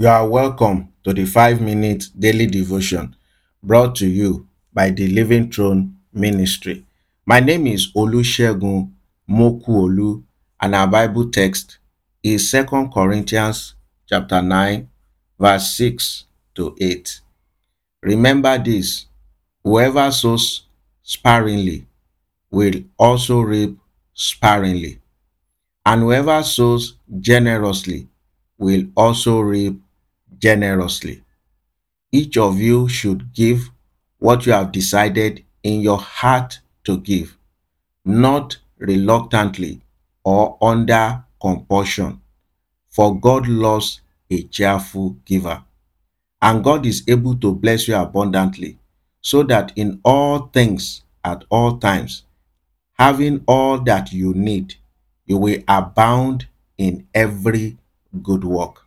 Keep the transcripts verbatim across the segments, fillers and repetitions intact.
You are welcome to the five minute daily devotion brought to you by the Living Throne Ministry. My name is Olusegun Mokuolu, and our Bible text is Second Corinthians chapter nine, verse six to eight. Remember this: whoever sows sparingly will also reap sparingly, and whoever sows generously will also reap generously. Each of you should give what you have decided in your heart to give, not reluctantly or under compulsion, for God loves a cheerful giver. And God is able to bless you abundantly, so that in all things, at all times, having all that you need, you will abound in every good work.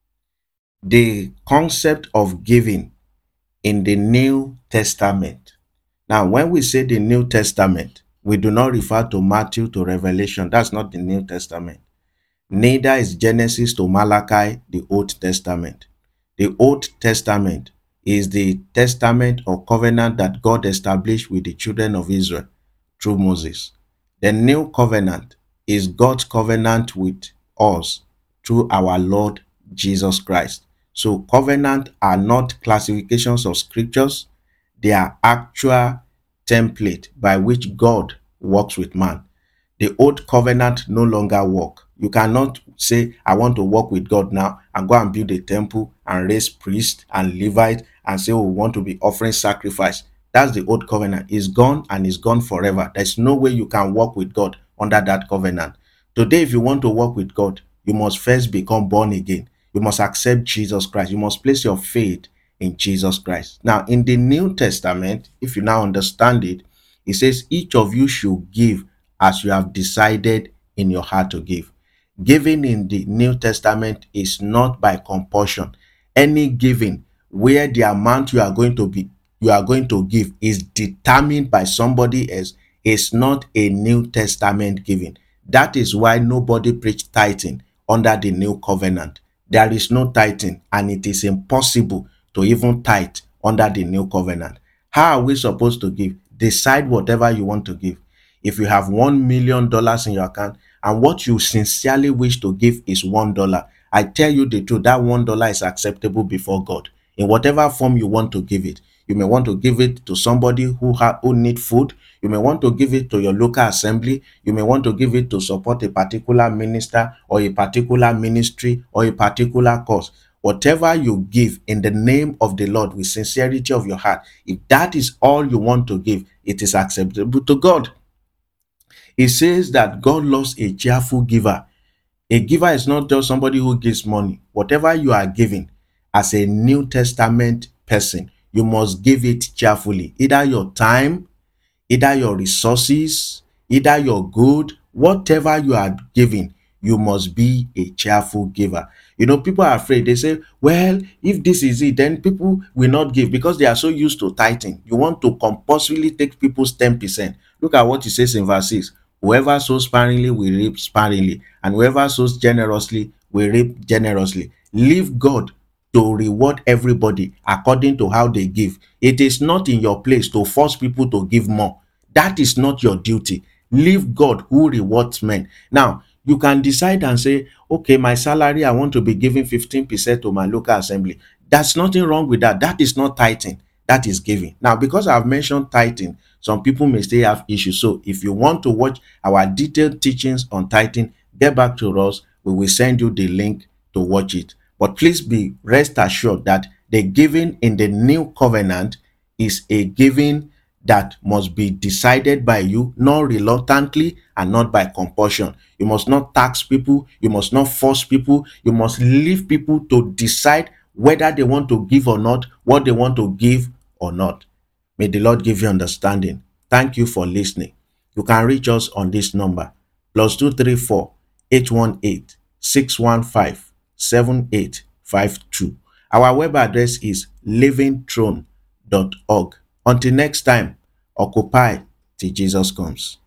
The concept of giving in the New Testament. Now, when we say the New Testament, we do not refer to Matthew to Revelation. That's not the New Testament. Neither is Genesis to Malachi the Old Testament. The Old Testament is the testament or covenant that God established with the children of Israel through Moses. The New Covenant is God's covenant with us through our Lord Jesus Christ. So covenant are not classifications of scriptures, they are actual template by which God works with man. The old covenant no longer work. You cannot say, I want to work with God now and go and build a temple and raise priests and Levites and say, oh, we want to be offering sacrifice. That's the old covenant. It's gone and it's gone forever. There's no way you can work with God under that covenant. Today, if you want to work with God, you must first become born again. You must accept Jesus Christ. You must place your faith in Jesus Christ. Now, in the New Testament, if you now understand it, it says each of you should give as you have decided in your heart to give. Giving in the New Testament is not by compulsion. Any giving where the amount you are going to be you are going to give is determined by somebody else is not a New Testament giving. That is why nobody preached tithing under the New Covenant. There is no tithing, and it is impossible to even tithe under the New Covenant. How are we supposed to give? Decide whatever you want to give. If you have one million dollars in your account and what you sincerely wish to give is one dollar, I tell you the truth, that one dollar is acceptable before God in whatever form you want to give it. You may want to give it to somebody who ha- who need food. You may want to give it to your local assembly. You may want to give it to support a particular minister or a particular ministry or a particular cause. Whatever you give in the name of the Lord with sincerity of your heart, if that is all you want to give, it is acceptable to God. It says that God loves a cheerful giver. A giver is not just somebody who gives money. Whatever you are giving as a New Testament person, you must give it cheerfully. Either your time, either your resources, either your good, whatever you are giving, you must be a cheerful giver. You know, people are afraid. They say, well, if this is it, then people will not give because they are so used to tithing. You want to compulsorily take people's ten percent. Look at what it says in verse six. Whoever sows sparingly will reap sparingly, and whoever sows generously will reap generously. Leave God to reward everybody according to how they give. It is not in your place to force people to give more. That is not your duty. Leave God who rewards men. Now, you can decide and say, okay, my salary, I want to be giving fifteen percent to my local assembly. There's nothing wrong with that. That is not tithing. That is giving. Now, because I've mentioned tithing, some people may still have issues. So if you want to watch our detailed teachings on tithing, get back to us. We will send you the link to watch it. But please be rest assured that the giving in the new covenant is a giving that must be decided by you, not reluctantly and not by compulsion. You must not tax people. You must not force people. You must leave people to decide whether they want to give or not, what they want to give or not. May the Lord give you understanding. Thank you for listening. You can reach us on this number, plus two three four, eight one eight, six one five, seven eight five two. Our web address is living throne dot org. Until next time, occupy till Jesus comes.